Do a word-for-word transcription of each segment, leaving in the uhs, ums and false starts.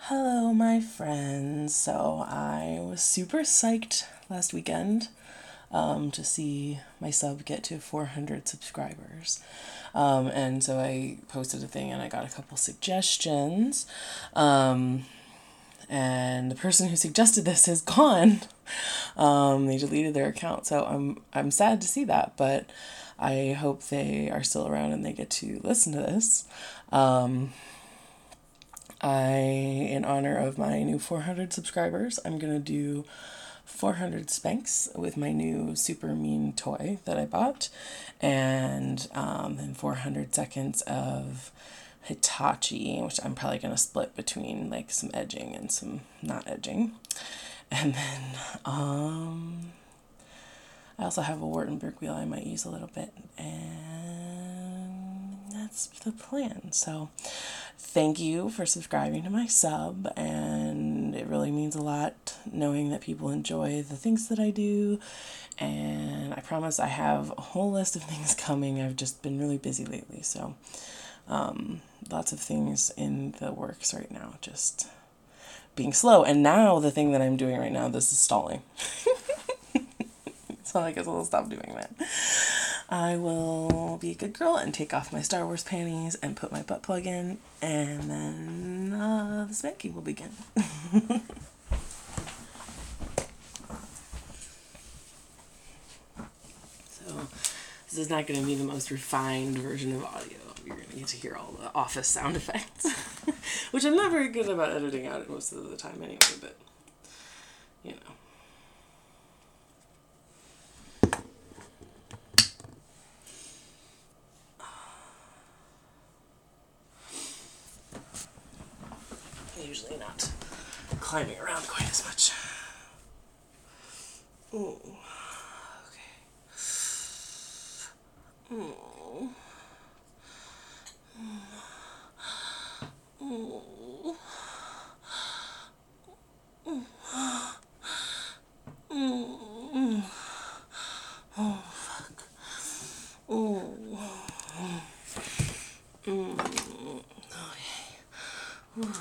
Hello, my friends. So I was super psyched last weekend um, to see my sub get to four hundred subscribers. Um, and so I posted a thing and I got a couple suggestions. Um, and the person who suggested this is gone. Um, they deleted their account. So I'm, I'm sad to see that, but I hope they are still around and they get to listen to this. Um, I, in honor of my new four hundred subscribers, I'm going to do four hundred Spanx with my new super mean toy that I bought, and um, then four hundred seconds of Hitachi, which I'm probably going to split between like some edging and some not edging. And then um, I also have a Wartenberg wheel I might use a little bit, and that's the plan. So thank you for subscribing to my sub, and it really means a lot knowing that people enjoy the things that I do. And I promise I have a whole list of things coming. I've just been really busy lately, so um, lots of things in the works right now, just being slow. And now the thing that I'm doing right now, this is stalling. So I guess I'll stop doing that. I will be a good girl and take off my Star Wars panties and put my butt plug in, and then uh, the spanking will begin. So this is not going to be the most refined version of audio. You're going to get to hear all the office sound effects, which I'm not very good about editing out most of the time anyway, but you know. Usually not climbing around quite as much. Ooh. Okay. Ooh. Ooh. Ooh. Oh, fuck. Ooh. Mm. Okay.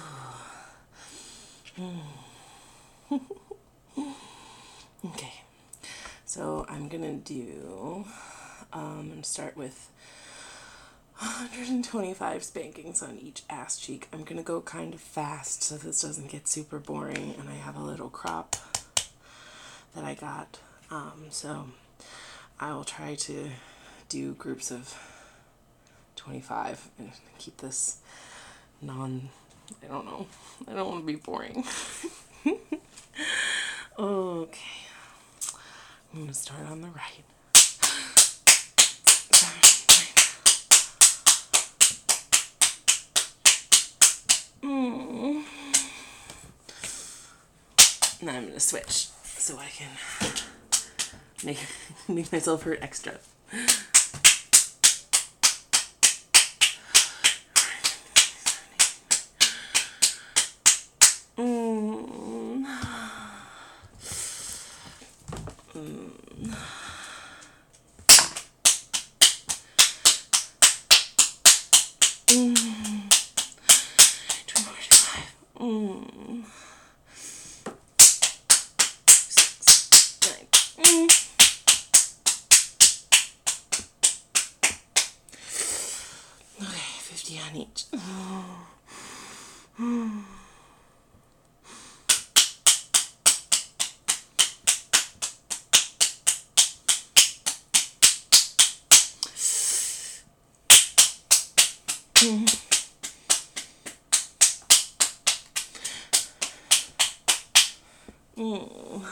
Okay. So I'm gonna do, um, and start with one hundred twenty-five spankings on each ass cheek. I'm gonna go kind of fast so this doesn't get super boring, and I have a little crop that I got. Um, so I will try to do groups of twenty-five and keep this non, I don't know, I don't want to be boring. Okay, I'm gonna start on the right. Mm. Now I'm gonna switch so I can make make myself hurt extra. Mm. Mm. Mm. twenty-five. Mm. Six. Nine. Mm. Okay, fifty on each. Mm. Mm.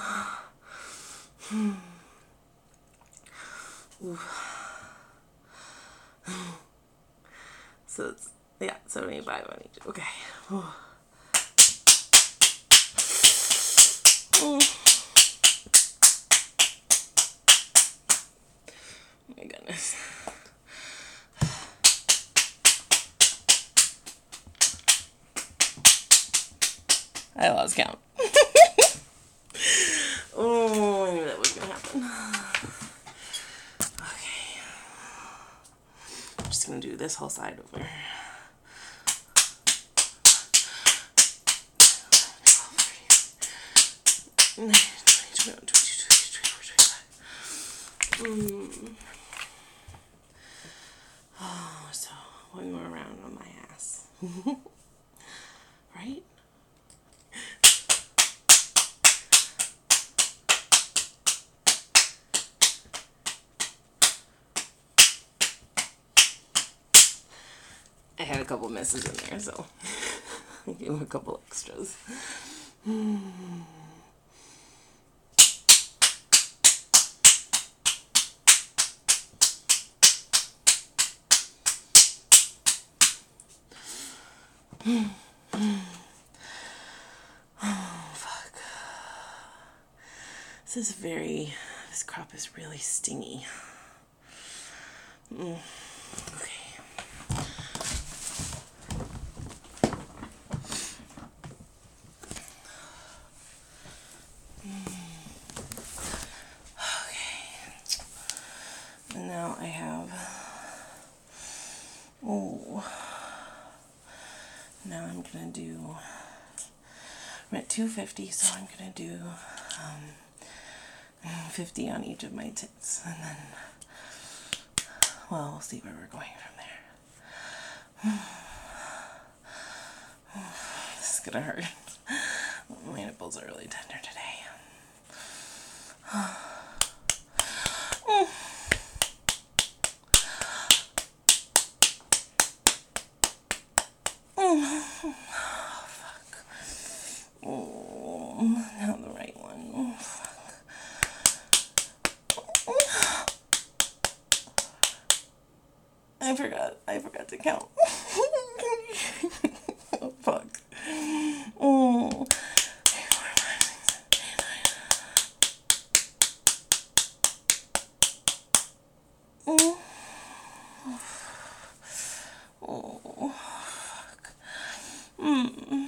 So it's, yeah, seventy-five on each. Okay. Oh. Oh my goodness. I lost count. Oh, I knew that was gonna happen. Okay. I'm just gonna do this whole side over. twenty, twenty-one, twenty-two, twenty-three, twenty-four, twenty-five. Mm. Oh, so one more round on my ass. Right? I had a couple misses in there, so I gave him a couple extras. Oh, fuck. This is very, this crop is really stingy. Mm. Okay. Now I have, oh, now I'm going to do, I'm at two fifty, so I'm going to do um, fifty on each of my tits, and then, well, we'll see where we're going from there. This is going to hurt. My nipples are really tender today. Oh, fuck. Oh, now the right one. Oh, fuck. I forgot. I forgot to count. Oh, fuck. Oh. Oh. Oh. Fuck. Mm.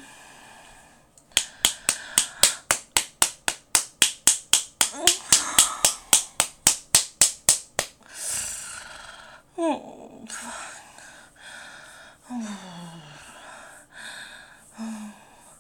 Oh, fuck. Oh. Oh.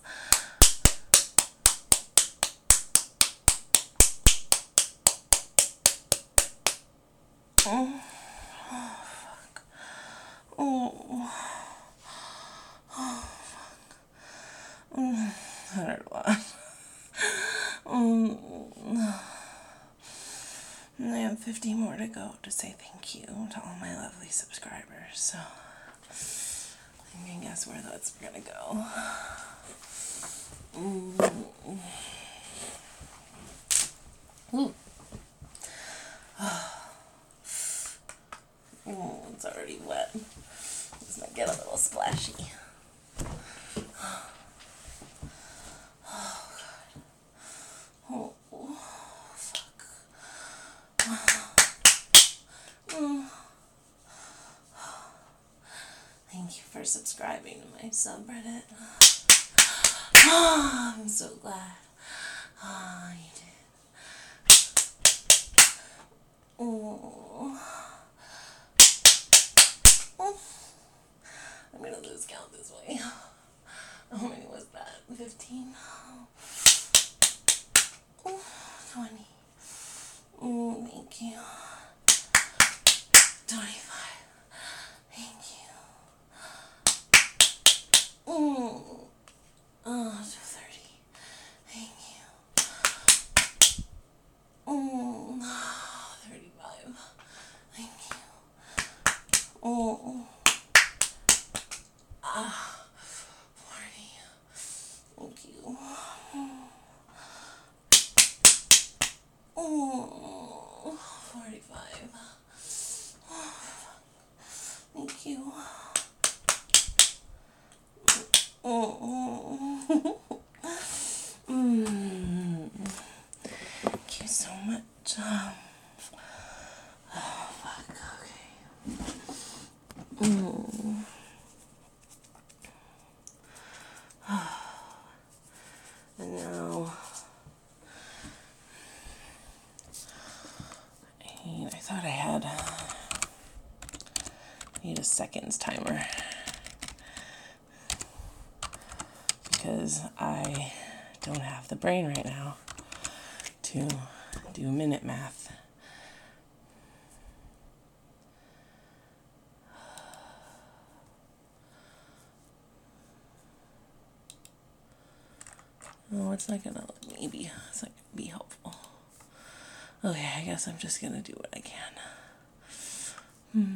Oh, fuck. Oh. Oh, fuck. Mm. That hurt a lot. Um, and I have fifty more to go to say thank you to all my lovely subscribers, so I can guess where that's gonna go. Mm. Ooh. Oh, it's already wet. This might get a little splashy. Oh, God. Oh, fuck. Mm. Thank you for subscribing to my subreddit. Oh, I'm so glad. Oh, you did. Oh. Oh. I'm gonna lose count this way. How many was that? fifteen? Oh, twenty. Oh, thank you. twenty-five. Thank you. Oh, oh, thirty. Thank you. Oh, thirty-five. Thank you. Oh, ah, forty. Thank you. Oh, forty-five. Thank you. Oh. Mm. Thank you so much. Um, oh, fuck. Okay. Mm. And now, I, I thought I had, I need a seconds timer, because I don't have the brain right now to do minute math. Oh, it's not gonna let me be, it's not gonna be helpful. Okay, I guess I'm just gonna do what I can. Hmm.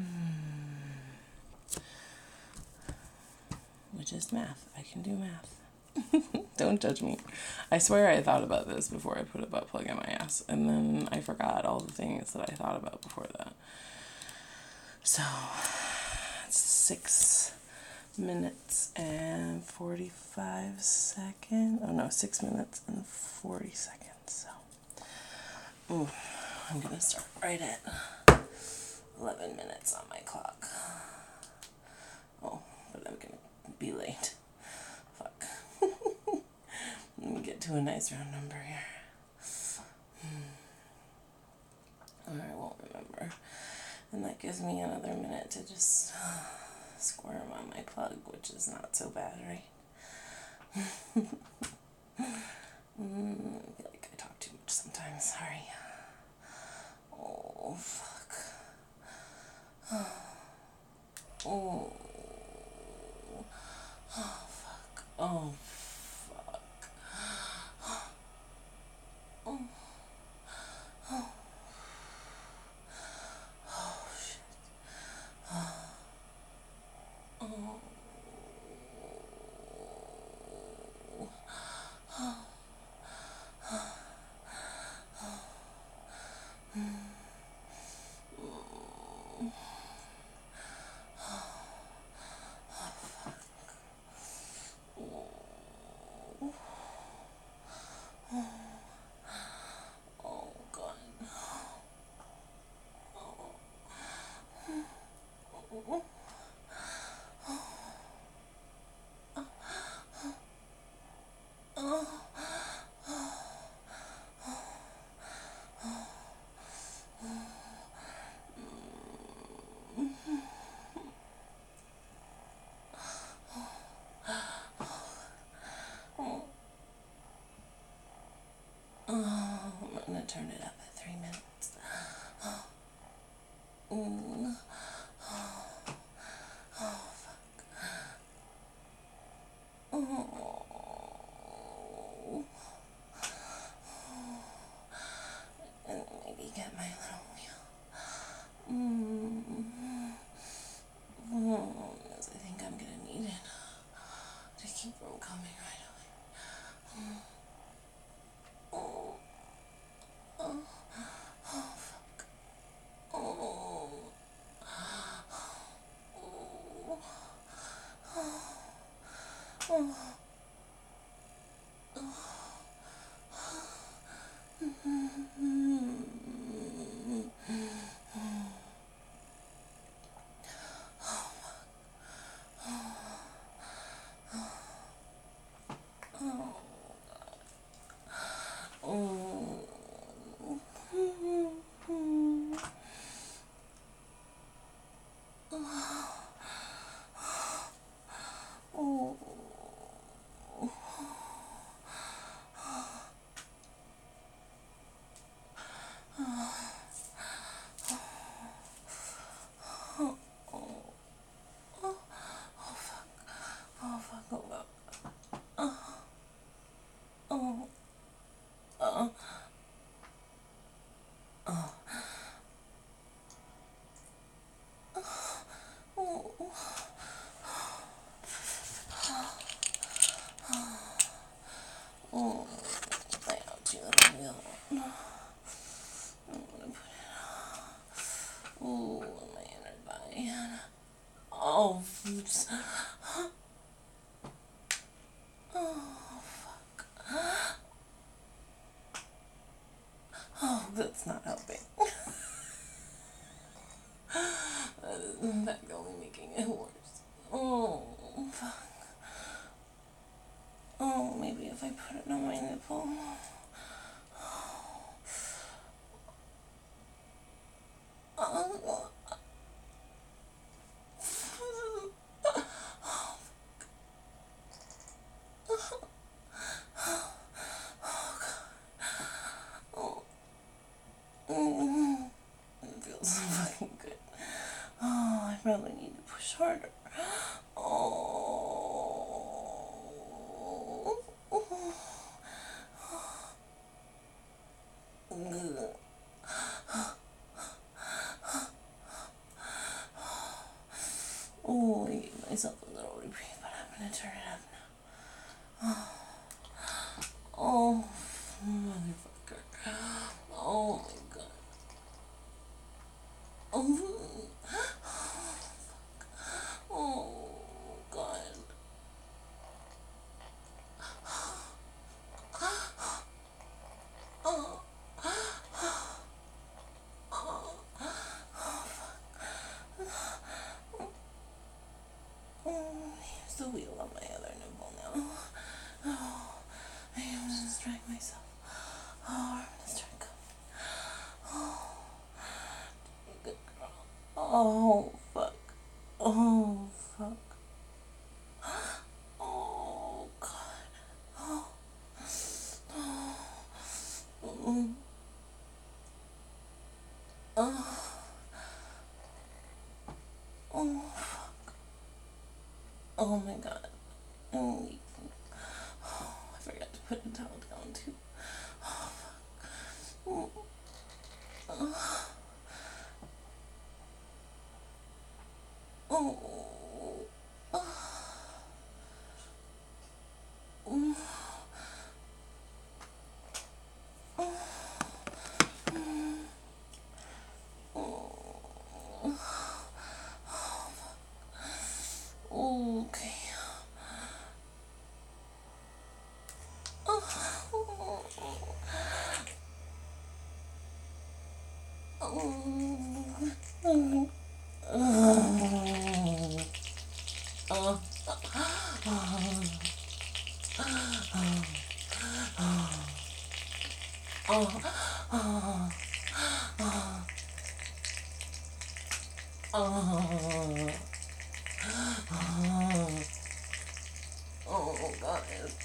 Which is math. I can do math. Don't judge me. I swear I thought about this before I put a butt plug in my ass, and then I forgot all the things that I thought about before that. So, it's six minutes and forty-five seconds. Oh no, six minutes and forty seconds. So, ooh, I'm gonna start right at eleven minutes on my clock. Oh, but I'm gonna be late. Fuck. Let me get to a nice round number here. Or I won't remember. And that gives me another minute to just squirm on my plug, which is not so bad, right? mm, I feel like I talk too much sometimes. Sorry. Oh, fuck. Oh. Oh, fuck. Oh, fuck. Oh. Oh. Oh, shit. Oh. Oh. I'm gonna turn it up at three minutes. Mm. Oh, fuck. Oh. And maybe get my little wheel. Mm. Mm. Because I think I'm gonna need it to keep from coming right away. Mm. Oh. Oh. Oh, fuck. Oh. Oh. Oh. Oh, I helped you with the wheel. I'm gonna put it on. Oh, my inner thigh. Oh, oops. Oh, fuck. Oh, that's not helping. That is, in fact, only making it worse. Oh, fuck. Oh, maybe if I put it on my nipple. Oh, harder. Oh. Oh, I gave myself a little reprieve, but I'm gonna turn it up now. Oh, motherfucker. Oh my god. Oh, oh god. Oh, here's the wheel on my other nipple now. Oh, I am gonna strike myself. Oh, I'm gonna strike. Oh, good girl. Oh, fuck. Oh, fuck. Oh, God. Oh. Oh. Oh. Oh, fuck. Oh, my God. Oh, I forgot to put a towel down, too. Oh, fuck. Oh. Oh. Oh. Oh. Okay. Oh, God.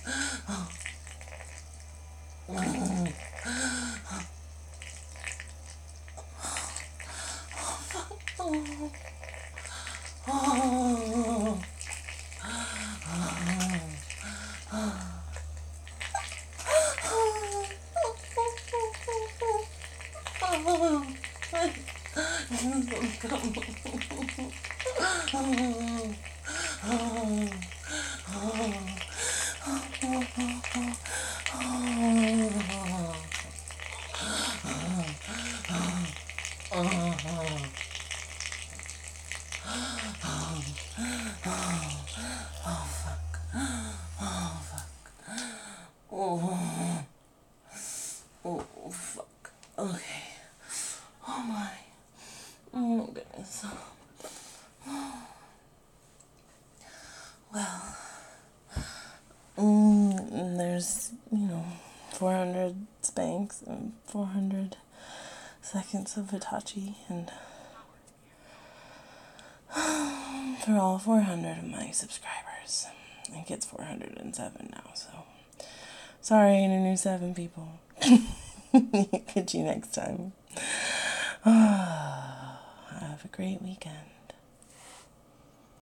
Oh, oh, fuck. Okay. Oh my. Oh goodness. Well, mm, there's, you know, four hundred Spanx and four hundred seconds of Hitachi, and for all four hundred of my subscribers. I think it's four hundred seven now, so sorry to new seven people. Catch you next time. Have a great weekend.